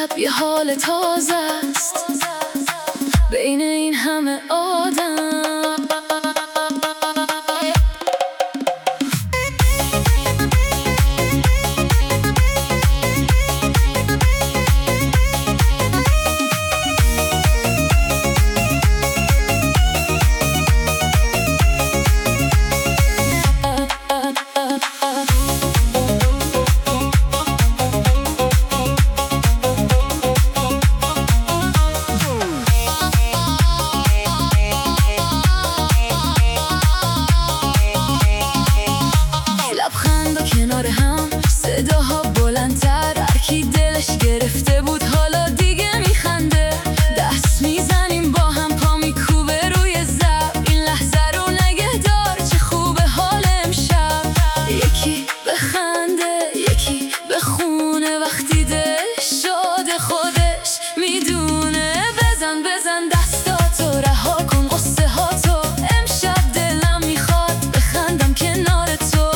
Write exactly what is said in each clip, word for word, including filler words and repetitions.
امشب یه حال تازه است بین این همه آدم. کنار هم صداها بلندتر، هر کی دلش گرفته بود حالا دیگه میخنده. دست میزنیم با هم، پا میکوبه روی زب، این لحظه رو نگهدار چه خوبه حال امشب. یکی بخنده یکی بخونه، وقتی دلش شاد خودش میدونه. بزن بزن دستاتو، رها کن قصه هاتو، امشب دلم میخواد بخندم کنار تو.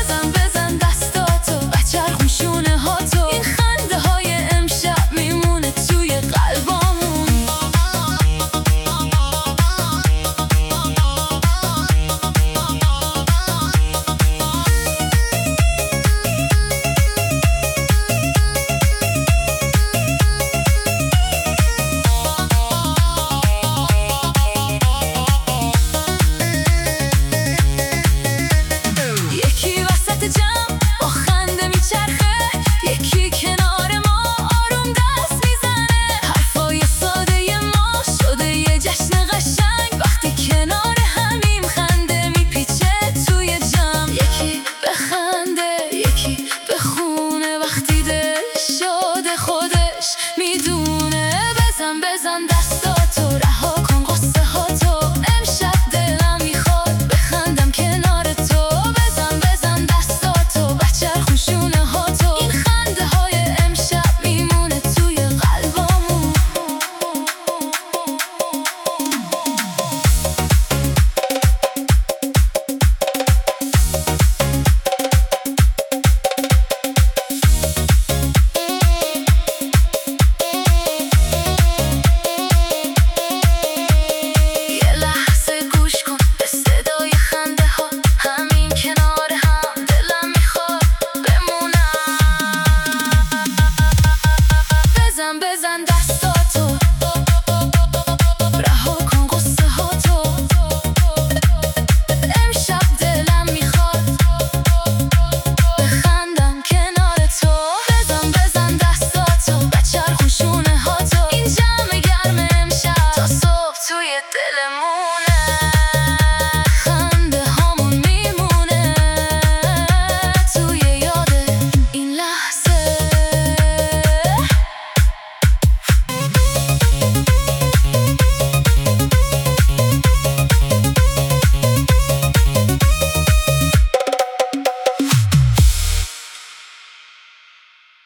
این خنده های امشب میمونه توی قلبامون. یکی وسط جمع با خنده میچرخه، یکی کنار ما آروم دست میزنه. حرفای ساده ما شده یه جشن قشنگ، وقتی کنار همیم خنده میپیچه توی جمع. یکی بخنده یکی بخونه، وقتی دلش شاد خودش میدونه. بزن بزن دستاتو، رها کن قصه هاتو، امشب دلم میخواد بخندم کنار تو. بزن بزن دستاتو، بچرخون شونه هاتو، این خنده های امشب میمونه توی قلبامون. یه لحظه گوش کن به صدای خنده ها، همین کنار هم دلم میخواد بمونم. بزن بزن دستاتو، رها کن قصه هاتو، امشب دلم میخواد بخندم کنار تو. بزن بزن دستاتو، بچرخون شونه هاتو، این جمع گرم امشب تا صبح توی دلمون.